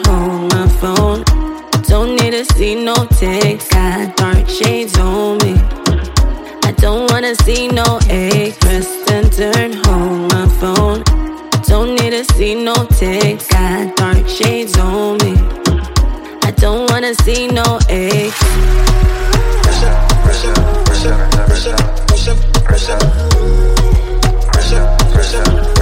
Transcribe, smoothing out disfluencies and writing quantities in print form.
hold my phone. Don't need to see no text. Got dark shades on me. I don't wanna see no egg. Press and turn, hold my phone. Don't need to see no text. Got dark shades on me. I don't wanna see no egg. Press up, press up, press up, press up, press up, press up, press up, press up.